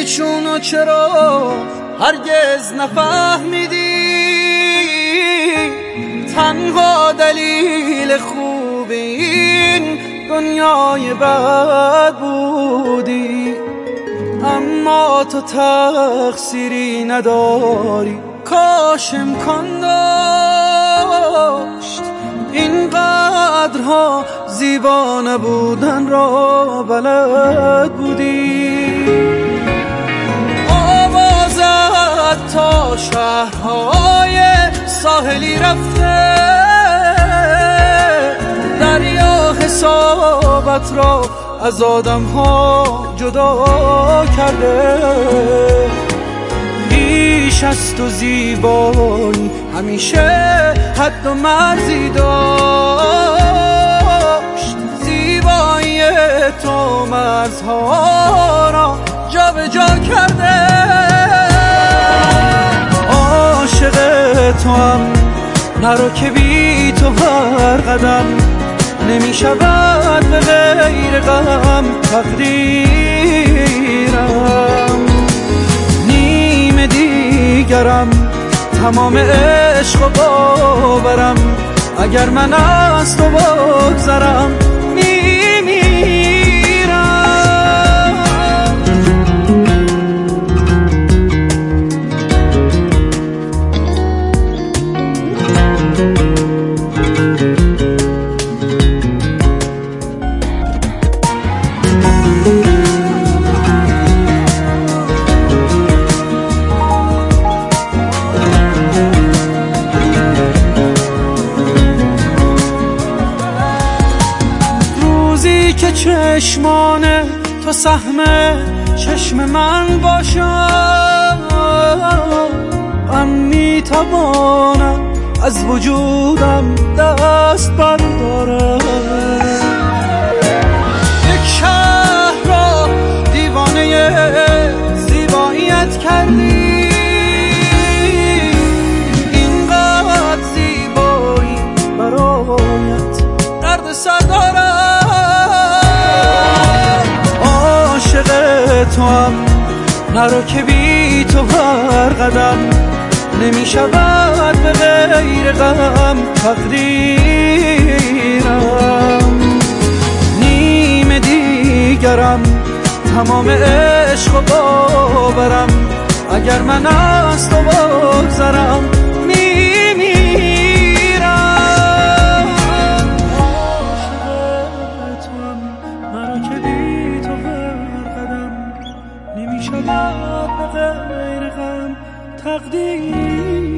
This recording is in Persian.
چونو چرا هرگز نفهمیدی؟ تنها دلیل خوب این دنیای بد بودی، اما تو تقصیری نداری. کاش امکان داشت اینقدرها زیبا نبودن را بلد بودی. آوازت تا شهرهای ساحلی رفته، دریا حسابت را از آدم‌ها جدا کرده. بیش از تو زیبایی همیشه حد و مرزی داشت، زیبایی تو مرزها را جا به جا کرده. عاشق تو هم نرو که بی تو هر قدم نمی شود به غیر غم تقدیرم. نیم دیگرم تمام عشق و باورم، اگر من از تو بگذرم که چشمان تو سهم چشم من باشد، غم میتوانم از وجودم دست بردارم. یک شهر را دیوانه زیباییت کردی، اینقدر زیبایی برایت درد سر دارم. تو هم نرو که بی تو هر قدم نمی شود به غیر غم تقدیرم. نیم دیگرم تمام عشق و باورم، اگر من از تو بگذرم نمی شود به غیر غم تقدیر.